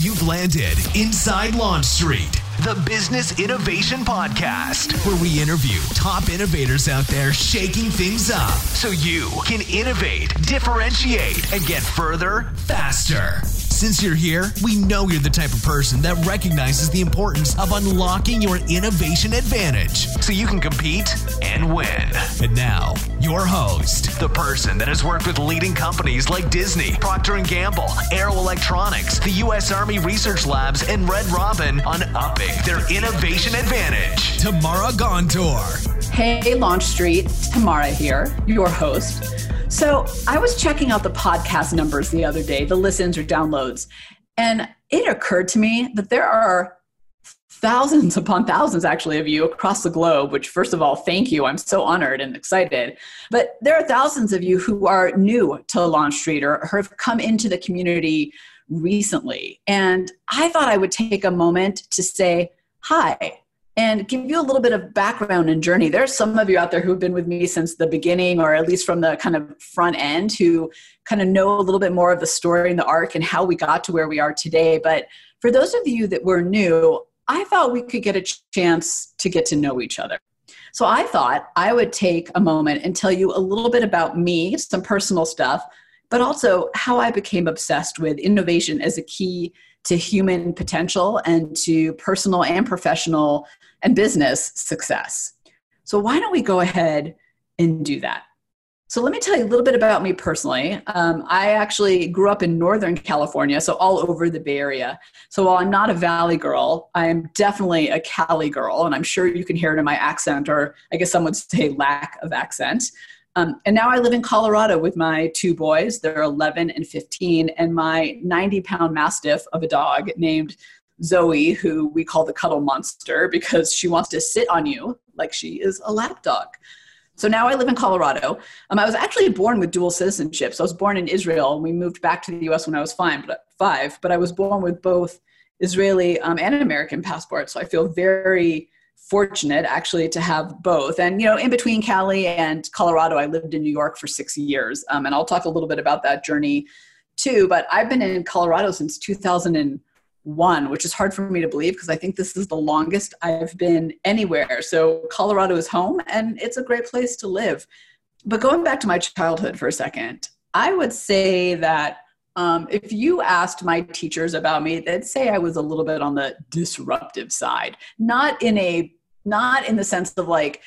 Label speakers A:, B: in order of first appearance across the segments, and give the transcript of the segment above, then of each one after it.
A: You've landed inside Launch Street, the Business Innovation Podcast, where we interview top innovators out there shaking things up so you can innovate, differentiate, and get further faster. Since you're here, we know you're the type of person that recognizes the importance of unlocking your innovation advantage so you can compete and win. And now, your host, the person that has worked with leading companies like Disney, Procter & Gamble, Aero Electronics, the U.S. Army Research Labs, and Red Robin on upping their innovation advantage, Tamara Gontor.
B: Hey, Launch Street, Tamara here, your host. So I was checking out the podcast numbers the other day, the listens or downloads, and it occurred to me that there are thousands upon thousands actually of you across the globe, which first of all, thank you. I'm so honored and excited. But there are thousands of you who are new to Launch Street or have come into the community recently. And I thought I would take a moment to say hi and give you a little bit of background and journey. There's some of you out there who've been with me since the beginning, or at least from the kind of front end, who kind of know a little bit more of the story and the arc and how we got to where we are today. But for those of you that were new, I thought we could get a chance to get to know each other. So I thought I would take a moment and tell you a little bit about me, some personal stuff, but also how I became obsessed with innovation as a key to human potential and to personal and professional and business success. So why don't we go ahead and do that? So let me tell you a little bit about me personally. I actually grew up in Northern California, so all over the Bay Area. So while I'm not a Valley girl, I am definitely a Cali girl, and I'm sure you can hear it in my accent, or I guess some would say lack of accent. And now I live in Colorado with my two boys. They're 11 and 15, and my 90-pound mastiff of a dog named Zoe, who we call the cuddle monster because she wants to sit on you like she is a lap dog. So now I live in Colorado. I was actually born with dual citizenship. So I was born in Israel, and we moved back to the U.S. when I was five, but I was born with both Israeli and American passports. So I feel very fortunate actually to have both. And, you know, in between Cali and Colorado, I lived in New York for 6 years. And I'll talk a little bit about that journey too. But I've been in Colorado since 2001, which is hard for me to believe because I think this is the longest I've been anywhere. So Colorado is home, and it's a great place to live. But going back to my childhood for a second, I would say that if you asked my teachers about me, they'd say I was a little bit on the disruptive side, not in the sense of like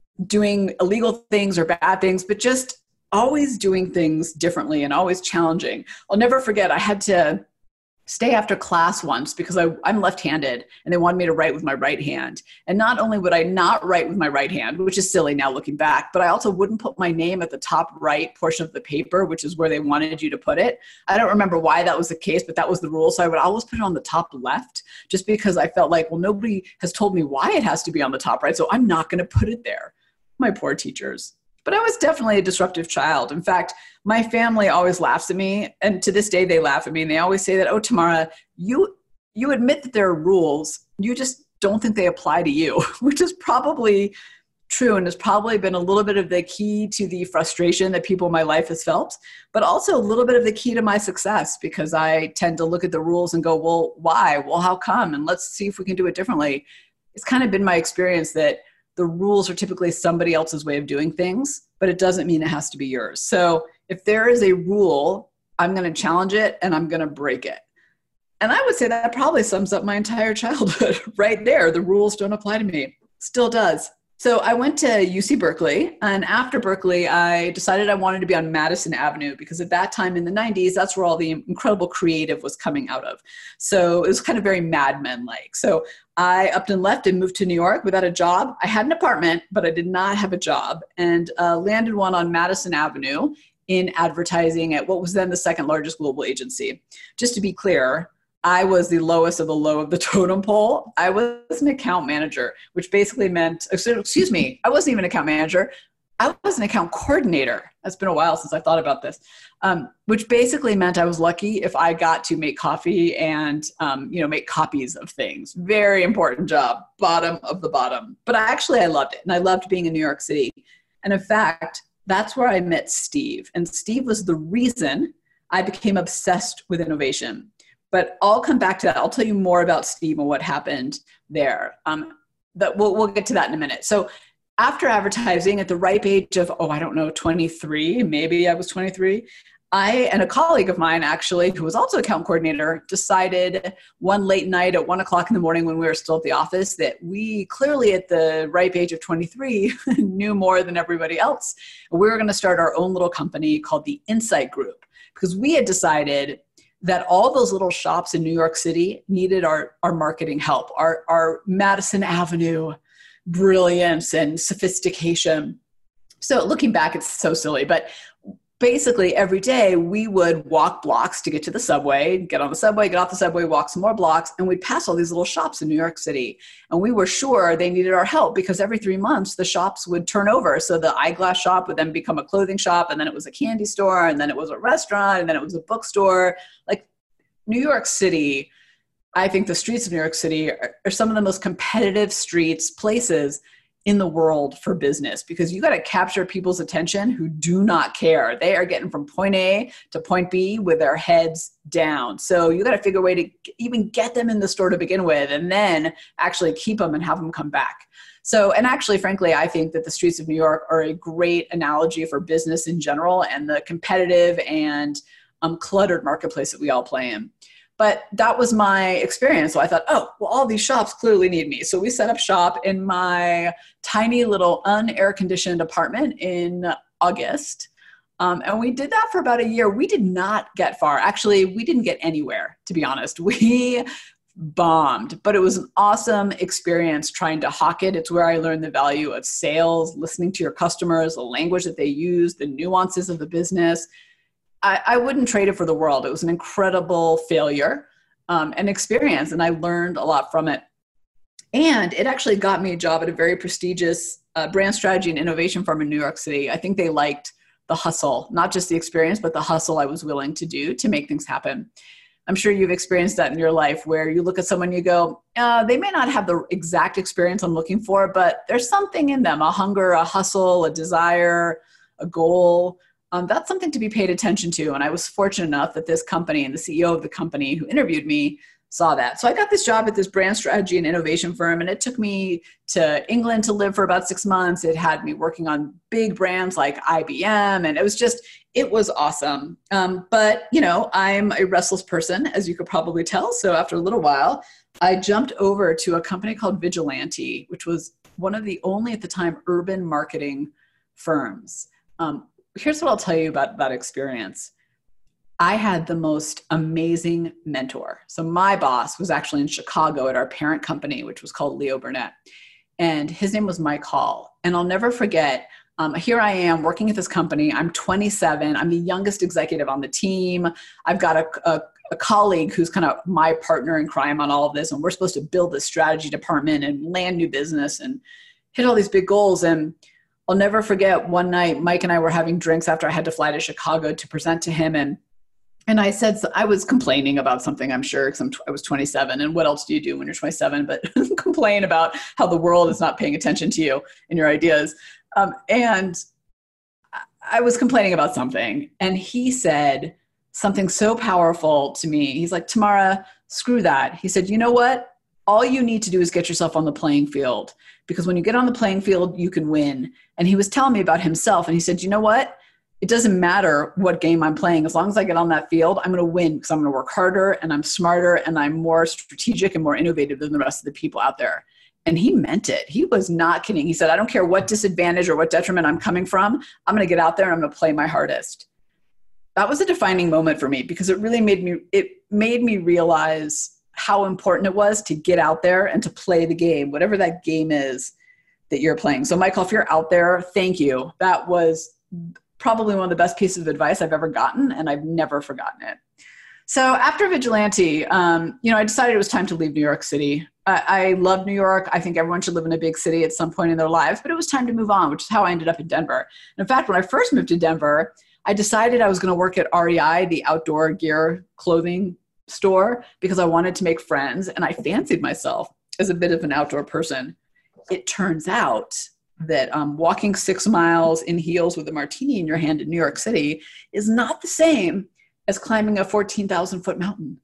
B: doing illegal things or bad things, but just always doing things differently and always challenging. I'll never forget, I had to stay after class once because I'm left-handed and they wanted me to write with my right hand. And not only would I not write with my right hand, which is silly now looking back, but I also wouldn't put my name at the top right portion of the paper, which is where they wanted you to put it. I don't remember why that was the case, but that was the rule. So I would always put it on the top left just because I felt like, well, nobody has told me why it has to be on the top right, so I'm not going to put it there. My poor teachers. But I was definitely a disruptive child. In fact, my family always laughs at me, and to this day they laugh at me, and they always say that, oh, Tamara, you admit that there are rules, you just don't think they apply to you, which is probably true and has probably been a little bit of the key to the frustration that people in my life has felt, but also a little bit of the key to my success because I tend to look at the rules and go, well, why? Well, how come? And let's see if we can do it differently. It's kind of been my experience that the rules are typically somebody else's way of doing things, but it doesn't mean it has to be yours. So if there is a rule, I'm going to challenge it and I'm going to break it. And I would say that probably sums up my entire childhood right there. The rules don't apply to me. Still does. So I went to UC Berkeley, and after Berkeley, I decided I wanted to be on Madison Avenue because at that time in the 90s, that's where all the incredible creative was coming out of. So it was kind of very Mad Men-like. So I upped and left and moved to New York without a job. I had an apartment, but I did not have a job, and landed one on Madison Avenue in advertising at what was then the second largest global agency. Just to be clear, I was the lowest of the low of the totem pole. I was an account manager, which basically meant, I wasn't even an account manager. I was an account coordinator. That's been a while since I thought about this, which basically meant I was lucky if I got to make coffee and, make copies of things. Very important job, bottom of the bottom. But I loved it. And I loved being in New York City. And in fact, that's where I met Steve. And Steve was the reason I became obsessed with innovation. But I'll come back to that. I'll tell you more about Steve and what happened there. But we'll get to that in a minute. So after advertising at the ripe age of, 23, maybe I was 23, I and a colleague of mine, actually, who was also account coordinator, decided one late night at 1:00 in the morning when we were still at the office that we clearly at the ripe age of 23 knew more than everybody else. We were going to start our own little company called the Insight Group, because we had decided that all those little shops in New York City needed our marketing help, our Madison Avenue brilliance and sophistication. So looking back, it's so silly, but basically every day we would walk blocks to get to the subway, get on the subway, get off the subway, walk some more blocks, and we'd pass all these little shops in New York City. And we were sure they needed our help because every 3 months the shops would turn over. So the eyeglass shop would then become a clothing shop, and then it was a candy store, and then it was a restaurant, and then it was a bookstore. Like New York City, I think the streets of New York City are some of the most competitive places in the world for business, because you got to capture people's attention who do not care. They are getting from point A to point B with their heads down. So you got to figure a way to even get them in the store to begin with, and then actually keep them and have them come back. So, and actually, frankly, I think that the streets of New York are a great analogy for business in general and the competitive and cluttered marketplace that we all play in. But that was my experience. So I thought, all these shops clearly need me. So we set up shop in my tiny little unair-conditioned apartment in August. And we did that for about a year. We did not get far. Actually, we didn't get anywhere, to be honest. We bombed, but it was an awesome experience trying to hawk it. It's where I learned the value of sales, listening to your customers, the language that they use, the nuances of the business. I wouldn't trade it for the world. It was an incredible failure, and experience, and I learned a lot from it. And it actually got me a job at a very prestigious brand strategy and innovation firm in New York City. I think they liked the hustle, not just the experience, but the hustle I was willing to do to make things happen. I'm sure you've experienced that in your life, where you look at someone and you go, they may not have the exact experience I'm looking for, but there's something in them, a hunger, a hustle, a desire, a goal. That's something to be paid attention to. And I was fortunate enough that this company and the CEO of the company who interviewed me saw that. So I got this job at this brand strategy and innovation firm, and it took me to England to live for about 6 months. It had me working on big brands like IBM, and it was awesome. But, I'm a restless person, as you could probably tell. So after a little while, I jumped over to a company called Vigilante, which was one of the only at the time urban marketing firms. Here's what I'll tell you about that experience. I had the most amazing mentor. So my boss was actually in Chicago at our parent company, which was called Leo Burnett. And his name was Mike Hall. And I'll never forget, here I am working at this company. I'm 27. I'm the youngest executive on the team. I've got a colleague who's kind of my partner in crime on all of this. And we're supposed to build this strategy department and land new business and hit all these big goals. And I'll never forget one night, Mike and I were having drinks after I had to fly to Chicago to present to him. And I said, I was complaining about something, I'm sure, because I was 27. And what else do you do when you're 27? But complain about how the world is not paying attention to you and your ideas. And I was complaining about something. And he said something so powerful to me. He's like, Tamara, screw that. He said, you know what? All you need to do is get yourself on the playing field, because when you get on the playing field, you can win. And he was telling me about himself. And he said, you know what? It doesn't matter what game I'm playing. As long as I get on that field, I'm going to win, because I'm going to work harder and I'm smarter and I'm more strategic and more innovative than the rest of the people out there. And he meant it. He was not kidding. He said, I don't care what disadvantage or what detriment I'm coming from. I'm going to get out there and I'm going to play my hardest. That was a defining moment for me, because it really made me realize how important it was to get out there and to play the game, whatever that game is that you're playing. So Michael, if you're out there, thank you. That was probably one of the best pieces of advice I've ever gotten, and I've never forgotten it. So after Vigilante, I decided it was time to leave New York City. I love New York. I think everyone should live in a big city at some point in their lives, but it was time to move on, which is how I ended up in Denver. And in fact, when I first moved to Denver, I decided I was going to work at REI, the outdoor gear clothing store, because I wanted to make friends, and I fancied myself as a bit of an outdoor person. It turns out that walking 6 miles in heels with a martini in your hand in New York City is not the same as climbing a 14,000-foot mountain.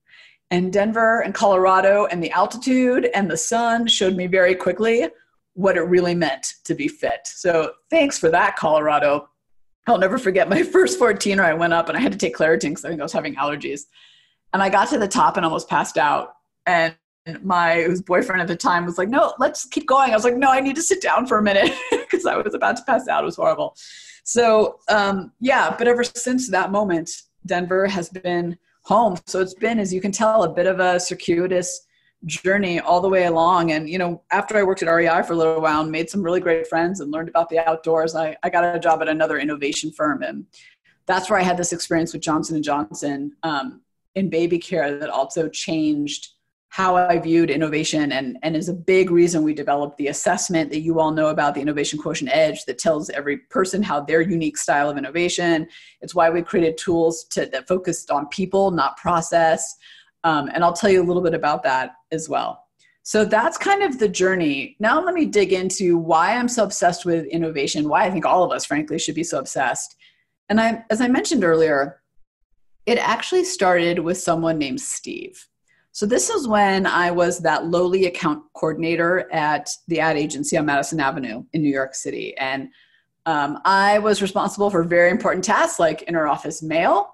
B: And Denver and Colorado and the altitude and the sun showed me very quickly what it really meant to be fit. So thanks for that, Colorado. I'll never forget my first 14er. I went up and I had to take Claritin because I think I was having allergies. And I got to the top and almost passed out. And my boyfriend at the time was like, no, let's keep going. I was like, no, I need to sit down for a minute because I was about to pass out. It was horrible. So but ever since that moment, Denver has been home. So it's been, as you can tell, a bit of a circuitous journey all the way along. And, after I worked at REI for a little while and made some really great friends and learned about the outdoors, I got a job at another innovation firm. And that's where I had this experience with Johnson & Johnson in baby care that also changed how I viewed innovation and is a big reason we developed the assessment that you all know about, the Innovation Quotient Edge, that tells every person how their unique style of innovation. It's why we created tools that focused on people, not process. And I'll tell you a little bit about that as well. So that's kind of the journey. Now let me dig into why I'm so obsessed with innovation, why I think all of us, frankly, should be so obsessed. And as I mentioned earlier, it actually started with someone named Steve. So this is when I was that lowly account coordinator at the ad agency on Madison Avenue in New York City. And I was responsible for very important tasks like inter-office mail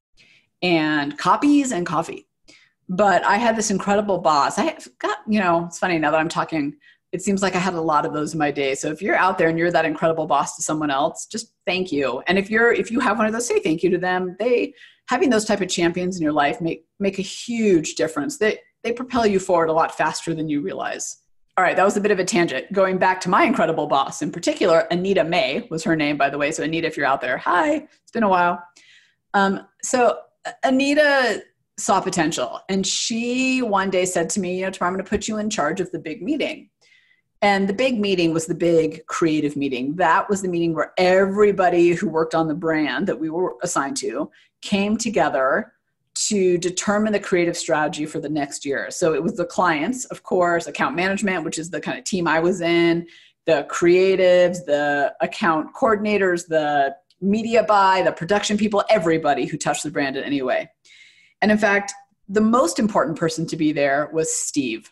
B: and copies and coffee. But I had this incredible boss. I got, it's funny now that I'm talking, it seems like I had a lot of those in my day. So if you're out there and you're that incredible boss to someone else, just thank you. And if you have one of those, say thank you to them. Having those type of champions in your life make a huge difference. They propel you forward a lot faster than you realize. All right, that was a bit of a tangent. Going back to my incredible boss in particular, Anita May was her name, by the way. So Anita, if you're out there, hi, it's been a while. So Anita saw potential. And she one day said to me, tomorrow I'm going to put you in charge of the big meeting. And the big meeting was the big creative meeting. That was the meeting where everybody who worked on the brand that we were assigned to came together to determine the creative strategy for the next year. So it was the clients, of course, account management, which is the kind of team I was in, the creatives, the account coordinators, the media buy, the production people, everybody who touched the brand in any way. And in fact, the most important person to be there was Steve.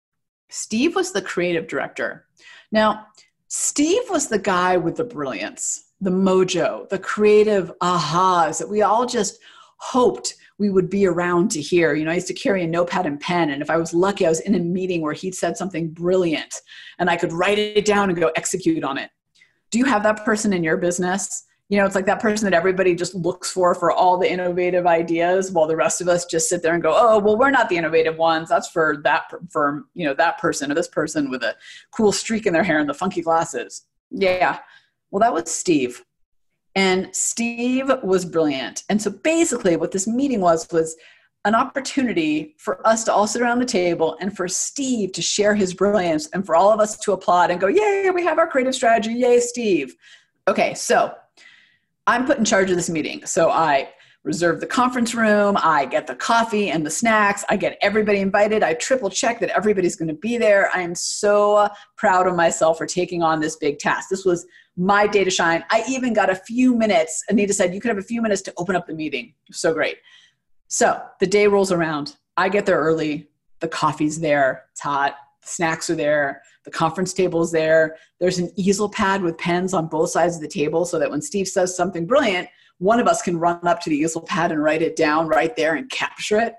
B: Steve was the creative director. Now, Steve was the guy with the brilliance, the mojo, the creative ahas that we all just hoped we would be around to hear. I used to carry a notepad and pen, and if I was lucky, I was in a meeting where he'd said something brilliant, and I could write it down and go execute on it. Do you have that person in your business? It's like that person that everybody just looks for all the innovative ideas, while the rest of us just sit there and go, oh, well, we're not the innovative ones. That's for that firm, that person or this person with a cool streak in their hair and the funky glasses. Yeah. Well, that was Steve. And Steve was brilliant. And so basically what this meeting was an opportunity for us to all sit around the table and for Steve to share his brilliance and for all of us to applaud and go, yay, we have our creative strategy. Yay, Steve. Okay, so I'm put in charge of this meeting. So I reserve the conference room. I get the coffee and the snacks. I get everybody invited. I triple check that everybody's going to be there. I am so proud of myself for taking on this big task. This was my day to shine. I even got a few minutes. Anita said, you could have a few minutes to open up the meeting. So great. So the day rolls around. I get there early. The coffee's there. It's hot. The snacks are there. The conference table is there. There's an easel pad with pens on both sides of the table so that when Steve says something brilliant, one of us can run up to the easel pad and write it down right there and capture it.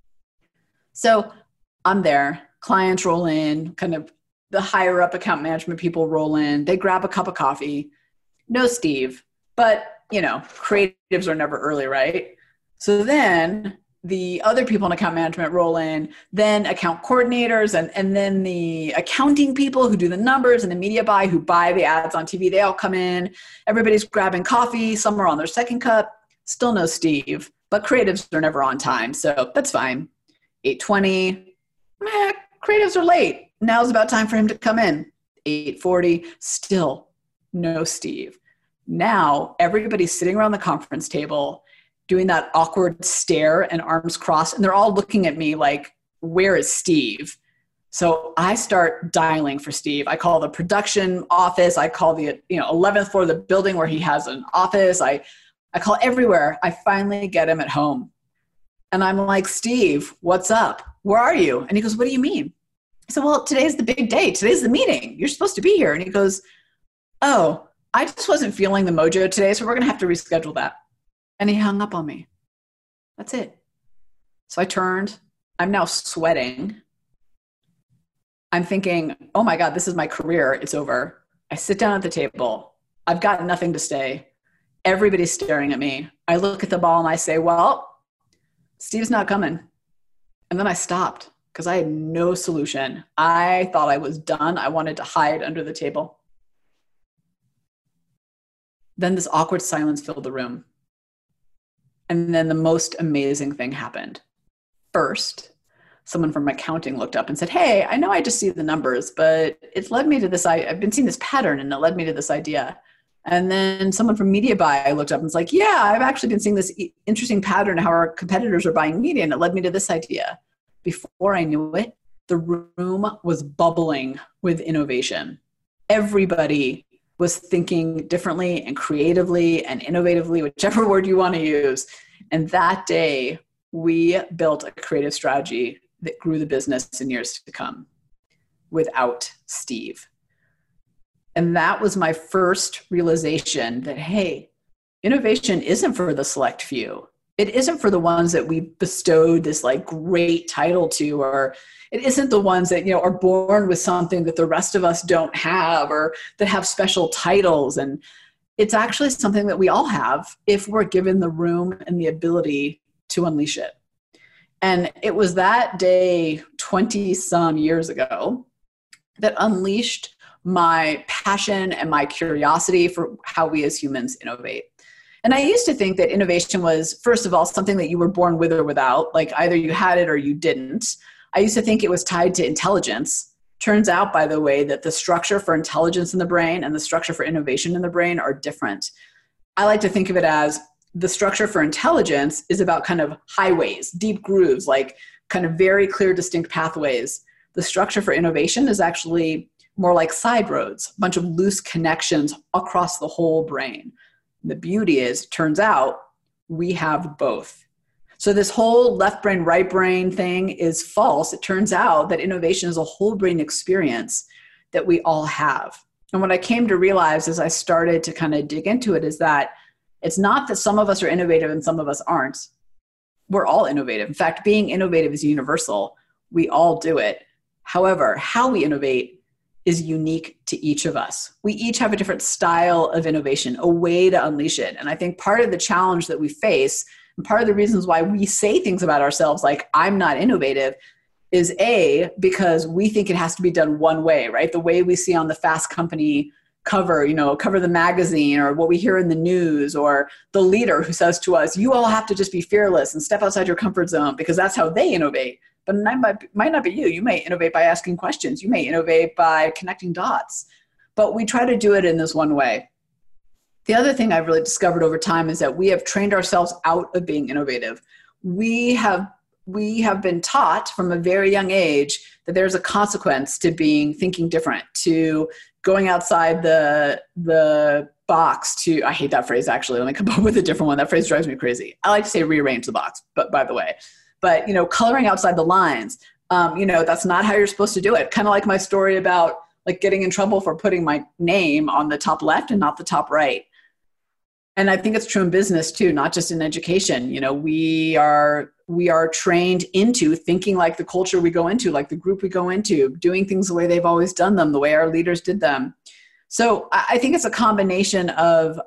B: So I'm there. Clients roll in, kind of the higher up account management people roll in. They grab a cup of coffee. No Steve, but creatives are never early, right? So then the other people in account management roll in, then account coordinators, and then the accounting people who do the numbers and the media buy who buy the ads on TV, they all come in. Everybody's grabbing coffee. Some are on their second cup. Still no Steve, but creatives are never on time. So that's fine. 8:20, creatives are late. Now's about time for him to come in. 8:40, still no Steve. Now everybody's sitting around the conference table doing that awkward stare and arms crossed. And they're all looking at me like, where is Steve? So I start dialing for Steve. I call the production office. I call the 11th floor of the building where he has an office. I call everywhere. I finally get him at home. And I'm like, Steve, what's up? Where are you? And he goes, what do you mean? I said, well, today's the big day. Today's the meeting. You're supposed to be here. And he goes, oh, I just wasn't feeling the mojo today, so we're going to have to reschedule that. And he hung up on me. That's it. So I turned. I'm now sweating. I'm thinking, oh my God, this is my career. It's over. I sit down at the table. I've got nothing to say. Everybody's staring at me. I look at the ball and I say, well, Steve's not coming. And then I stopped because I had no solution. I thought I was done. I wanted to hide under the table. Then this awkward silence filled the room. And then the most amazing thing happened. First, someone from accounting looked up and said, hey, I know I just see the numbers, but it's led me to this. I've been seeing this pattern and it led me to this idea. And then someone from media buy looked up and was like, yeah, I've actually been seeing this interesting pattern how our competitors are buying media and it led me to this idea. Before I knew it, the room was bubbling with innovation. Everybody was thinking differently and creatively and innovatively, whichever word you want to use. And that day, we built a creative strategy that grew the business in years to come without Steve. And that was my first realization that, hey, innovation isn't for the select few. It isn't for the ones that we bestowed this like great title to, or it isn't the ones that, are born with something that the rest of us don't have or that have special titles. And it's actually something that we all have if we're given the room and the ability to unleash it. And it was that day 20 some years ago that unleashed my passion and my curiosity for how we as humans innovate. And I used to think that innovation was, first of all, something that you were born with or without, like either you had it or you didn't. I used to think it was tied to intelligence. Turns out, by the way, that the structure for intelligence in the brain and the structure for innovation in the brain are different. I like to think of it as the structure for intelligence is about kind of highways, deep grooves, like kind of very clear, distinct pathways. The structure for innovation is actually more like side roads, a bunch of loose connections across the whole brain. The beauty is, turns out, we have both. So this whole left brain, right brain thing is false. It turns out that innovation is a whole brain experience that we all have. And what I came to realize as I started to kind of dig into it is that it's not that some of us are innovative and some of us aren't. We're all innovative. In fact, being innovative is universal. We all do it. However, how we innovate is unique to each of us. We each have a different style of innovation, a way to unleash it. And I think part of the challenge that we face, and part of the reasons why we say things about ourselves like, I'm not innovative, is A, because we think it has to be done one way, right? The way we see on the Fast Company cover, cover the magazine, or what we hear in the news, or the leader who says to us, you all have to just be fearless and step outside your comfort zone because that's how they innovate. But it might not be you. You may innovate by asking questions. You may innovate by connecting dots. But we try to do it in this one way. The other thing I've really discovered over time is that we have trained ourselves out of being innovative. We have been taught from a very young age that there's a consequence to thinking different, to going outside the box to, I hate that phrase actually. Let me come up with a different one. That phrase drives me crazy. I like to say rearrange the box, but by the way. But, coloring outside the lines, that's not how you're supposed to do it. Kind of like my story about like getting in trouble for putting my name on the top left and not the top right. And I think it's true in business too, not just in education. We are trained into thinking like the culture we go into, like the group we go into, doing things the way they've always done them, the way our leaders did them. So I think it's a combination of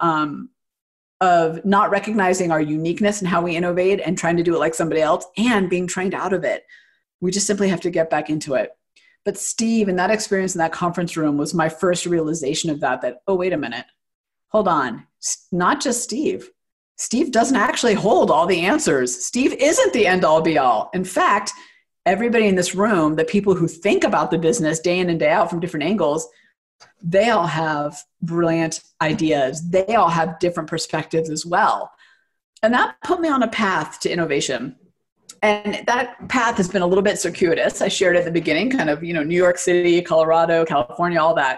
B: not recognizing our uniqueness and how we innovate and trying to do it like somebody else and being trained out of it. We just simply have to get back into it. But Steve, and that experience in that conference room was my first realization of that, oh, wait a minute, hold on. Not just Steve. Steve doesn't actually hold all the answers. Steve isn't the end all be all. In fact, everybody in this room, the people who think about the business day in and day out from different angles, they all have brilliant ideas. They all have different perspectives as well. And that put me on a path to innovation. And that path has been a little bit circuitous. I shared at the beginning, kind of, New York City, Colorado, California, all that.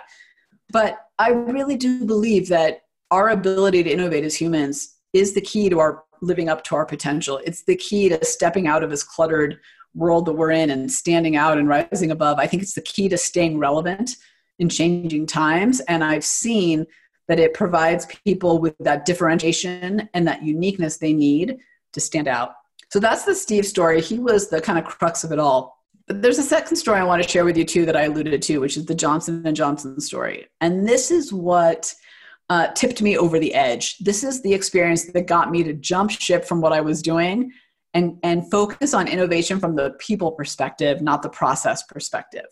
B: But I really do believe that our ability to innovate as humans is the key to our living up to our potential. It's the key to stepping out of this cluttered world that we're in and standing out and rising above. I think it's the key to staying relevant in changing times. And I've seen that it provides people with that differentiation and that uniqueness they need to stand out. So that's the Steve story. He was the kind of crux of it all. But there's a second story I want to share with you too that I alluded to, which is the Johnson & Johnson story. And this is what tipped me over the edge. This is the experience that got me to jump ship from what I was doing and focus on innovation from the people perspective, not the process perspective.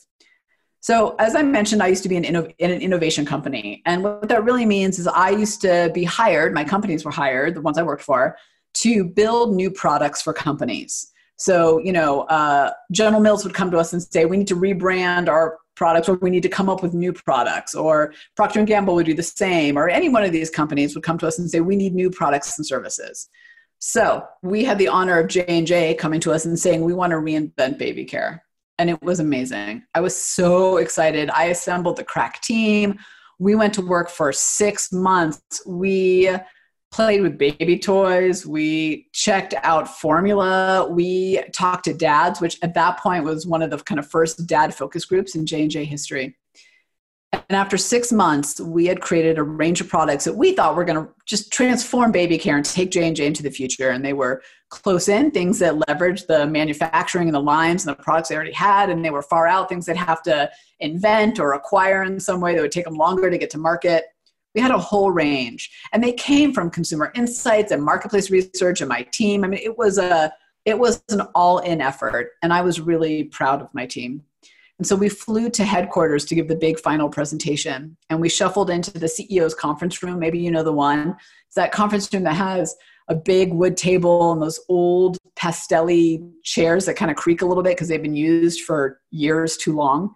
B: So as I mentioned, I used to be in an innovation company. And what that really means is I used to be hired, my companies were hired, the ones I worked for, to build new products for companies. So, General Mills would come to us and say, we need to rebrand our products, or we need to come up with new products, or Procter & Gamble would do the same, or any one of these companies would come to us and say, we need new products and services. So we had the honor of J&J coming to us and saying, we want to reinvent baby care. And it was amazing. I was so excited. I assembled the crack team. We went to work for 6 months. We played with baby toys. We checked out formula. We talked to dads, which at that point was one of the kind of first dad focus groups in J&J history. And after 6 months, we had created a range of products that we thought were going to just transform baby care and take J&J into the future. And they were close in, things that leveraged the manufacturing and the lines and the products they already had. And they were far out, things they'd have to invent or acquire in some way that would take them longer to get to market. We had a whole range. And they came from consumer insights and marketplace research and my team. I mean, it was an all-in effort. And I was really proud of my team. And so we flew to headquarters to give the big final presentation. And we shuffled into the CEO's conference room. Maybe you know the one. It's that conference room that has a big wood table and those old pastel-y chairs that kind of creak a little bit because they've been used for years too long.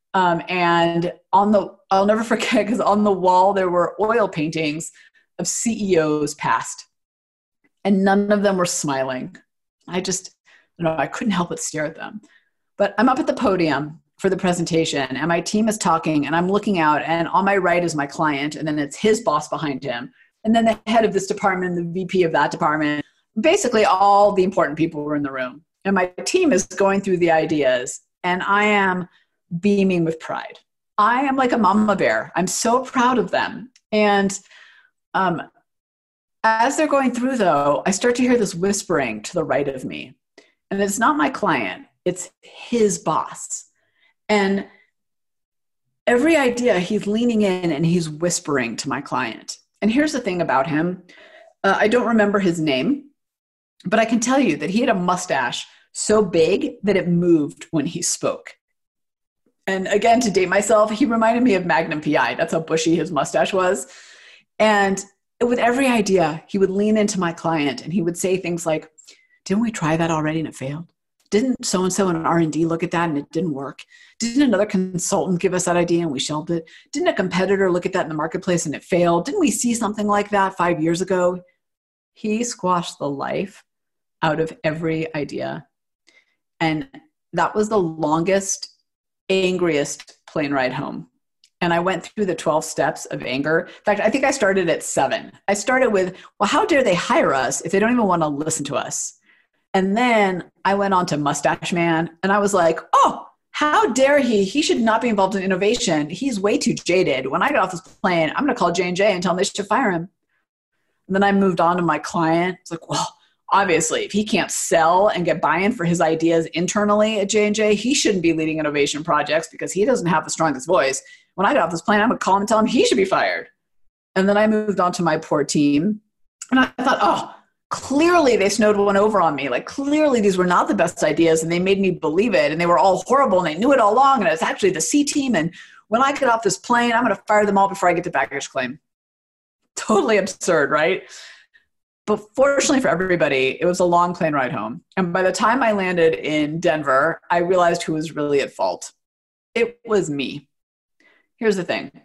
B: And I'll never forget, because on the wall there were oil paintings of CEOs past. And none of them were smiling. I couldn't help but stare at them. But I'm up at the podium for the presentation and my team is talking and I'm looking out, and on my right is my client, and then it's his boss behind him. And then the head of this department, the VP of that department, basically all the important people were in the room. And my team is going through the ideas and I am beaming with pride. I am like a mama bear. I'm so proud of them. And as they're going through though, I start to hear this whispering to the right of me. And it's not my client, it's his boss. And every idea he's leaning in and he's whispering to my client. And here's the thing about him. I don't remember his name, but I can tell you that he had a mustache so big that it moved when he spoke. And again, to date myself, he reminded me of Magnum PI. That's how bushy his mustache was. And with every idea, he would lean into my client and he would say things like, didn't we try that already and it failed? Didn't so-and-so in R&D look at that and it didn't work? Didn't another consultant give us that idea and we shelved it? Didn't a competitor look at that in the marketplace and it failed? Didn't we see something like that 5 years ago? He squashed the life out of every idea. And that was the longest, angriest plane ride home. And I went through the 12 steps of anger. In fact, I think I started at 7. I started with, well, how dare they hire us if they don't even want to listen to us? And then I went on to Mustache Man and I was like, oh, how dare he? He should not be involved in innovation. He's way too jaded. When I get off this plane, I'm going to call J&J and tell them they should fire him. And then I moved on to my client. It's like, well, obviously, if he can't sell and get buy-in for his ideas internally at J&J, he shouldn't be leading innovation projects because he doesn't have the strongest voice. When I get off this plane, I'm going to call him and tell him he should be fired. And then I moved on to my poor team. And I thought, oh, clearly they snowed one over on me. Like clearly these were not the best ideas and they made me believe it and they were all horrible and they knew it all along and it was actually the C team. And when I get off this plane, I'm going to fire them all before I get to baggage claim. Totally absurd, right? But fortunately for everybody, it was a long plane ride home. And by the time I landed in Denver, I realized who was really at fault. It was me. Here's the thing.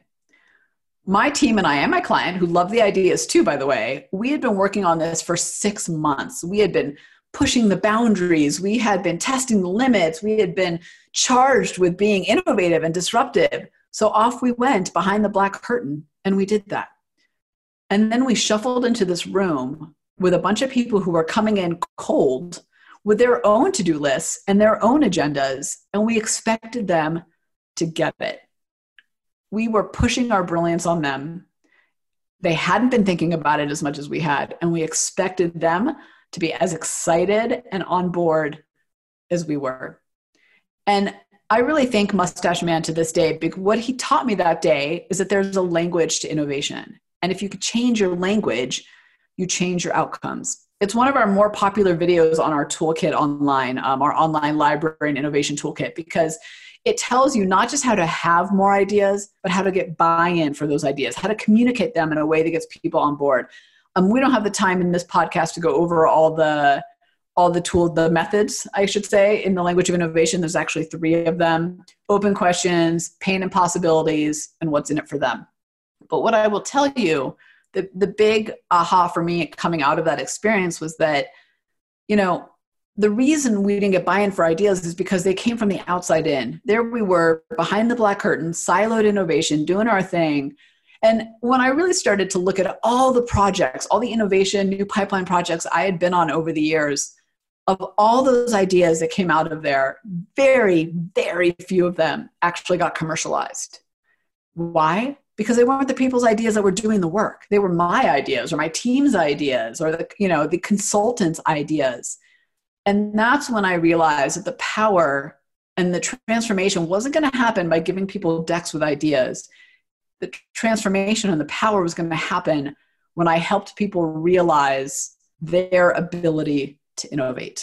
B: My team and I and my client, who loved the ideas too, by the way, we had been working on this for 6 months. We had been pushing the boundaries. We had been testing the limits. We had been charged with being innovative and disruptive. So off we went behind the black curtain and we did that. And then we shuffled into this room with a bunch of people who were coming in cold with their own to-do lists and their own agendas, and we expected them to get it. We were pushing our brilliance on them. They hadn't been thinking about it as much as we had, and we expected them to be as excited and on board as we were. And I really thank Mustache Man to this day, because what he taught me that day is that there's a language to innovation. And if you could change your language, you change your outcomes. It's one of our more popular videos on our toolkit online, our online library and innovation toolkit, because it tells you not just how to have more ideas, but how to get buy-in for those ideas, how to communicate them in a way that gets people on board. We don't have the time in this podcast to go over all the tools, the methods, I should say, in the language of innovation. There's actually 3 of them: open questions, pain and possibilities, and what's in it for them. But what I will tell you, the big aha for me coming out of that experience was that, the reason we didn't get buy-in for ideas is because they came from the outside in. There we were behind the black curtain, siloed innovation, doing our thing. And when I really started to look at all the projects, all the innovation, new pipeline projects I had been on over the years, of all those ideas that came out of there, very, very few of them actually got commercialized. Why? Because they weren't the people's ideas that were doing the work. They were my ideas or my team's ideas or the consultant's ideas. And that's when I realized that the power and the transformation wasn't going to happen by giving people decks with ideas. The transformation and the power was going to happen when I helped people realize their ability to innovate.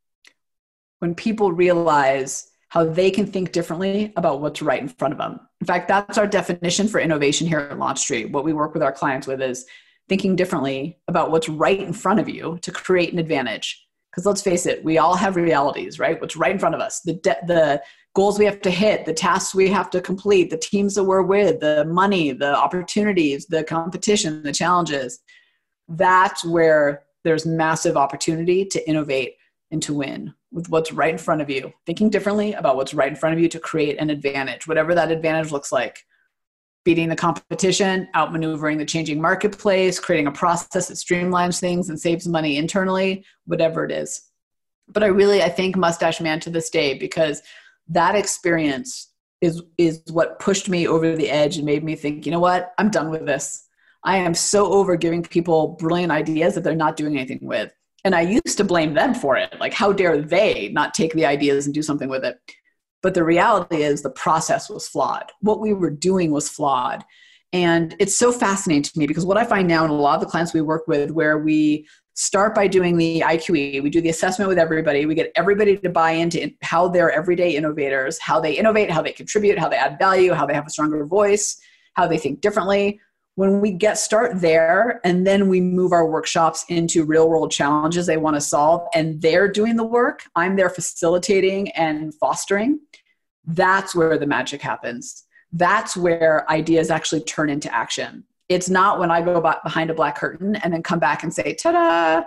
B: When people realize how they can think differently about what's right in front of them. In fact, that's our definition for innovation here at LaunchStreet. What we work with our clients with is thinking differently about what's right in front of you to create an advantage. Because let's face it, we all have realities, right? What's right in front of us, the goals we have to hit, the tasks we have to complete, the teams that we're with, the money, the opportunities, the competition, the challenges. That's where there's massive opportunity to innovate and to win with what's right in front of you, thinking differently about what's right in front of you to create an advantage, whatever that advantage looks like. Beating the competition, outmaneuvering the changing marketplace, creating a process that streamlines things and saves money internally, whatever it is. But I thank Mustache Man to this day, because that experience is what pushed me over the edge and made me think, you know what, I'm done with this. I am so over giving people brilliant ideas that they're not doing anything with. And I used to blame them for it. Like, how dare they not take the ideas and do something with it? But the reality is the process was flawed. What we were doing was flawed. And it's so fascinating to me, because what I find now in a lot of the clients we work with, where we start by doing the IQE, we do the assessment with everybody, we get everybody to buy into how they're everyday innovators, how they innovate, how they contribute, how they add value, how they have a stronger voice, how they think differently. When we start there, and then we move our workshops into real world challenges they want to solve, and they're doing the work, I'm there facilitating and fostering, that's where the magic happens. That's where ideas actually turn into action. It's not when I go behind a black curtain and then come back and say, ta-da,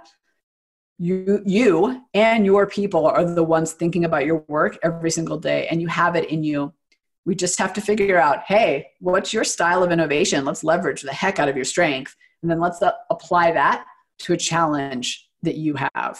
B: you and your people are the ones thinking about your work every single day, and you have it in you. We just have to figure out, hey, what's your style of innovation? Let's leverage the heck out of your strength. And then let's apply that to a challenge that you have.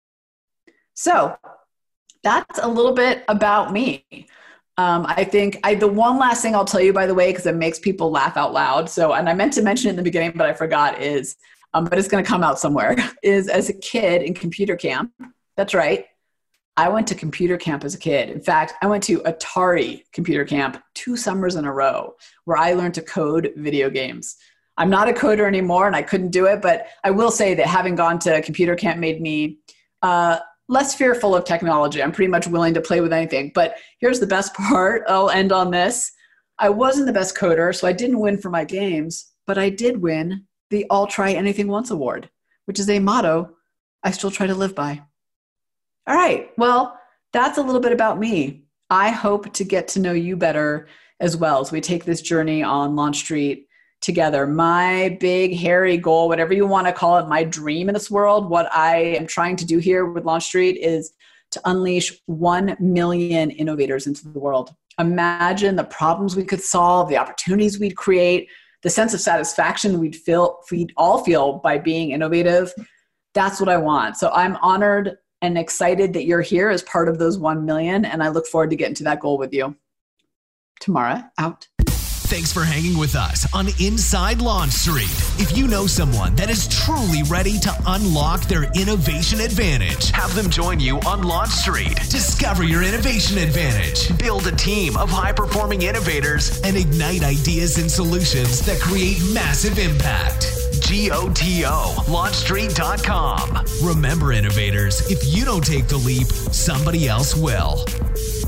B: So that's a little bit about me. I think the one last thing I'll tell you, by the way, because it makes people laugh out loud. So, and I meant to mention it in the beginning, but I forgot is, but it's going to come out somewhere, is as a kid in computer camp. That's right. I went to computer camp as a kid. In fact, I went to Atari computer camp 2 summers in a row, where I learned to code video games. I'm not a coder anymore, and I couldn't do it, but I will say that having gone to computer camp made me less fearful of technology. I'm pretty much willing to play with anything. But here's the best part. I'll end on this. I wasn't the best coder, so I didn't win for my games, but I did win the I'll Try Anything Once award, which is a motto I still try to live by. All right. Well, that's a little bit about me. I hope to get to know you better as well as we take this journey on LaunchStreet together. My big, hairy goal, whatever you want to call it, my dream in this world, what I am trying to do here with LaunchStreet is to unleash 1 million innovators into the world. Imagine the problems we could solve, the opportunities we'd create, the sense of satisfaction we'd all feel by being innovative. That's what I want. So I'm honored and excited that you're here as part of those 1 million. And I look forward to getting to that goal with you. Tamara, out.
A: Thanks for hanging with us on Inside Launch Street. If you know someone that is truly ready to unlock their innovation advantage, have them join you on Launch Street. Discover your innovation advantage. Build a team of high-performing innovators and ignite ideas and solutions that create massive impact. GOTO, launchstreet.com. Remember, innovators, if you don't take the leap, somebody else will.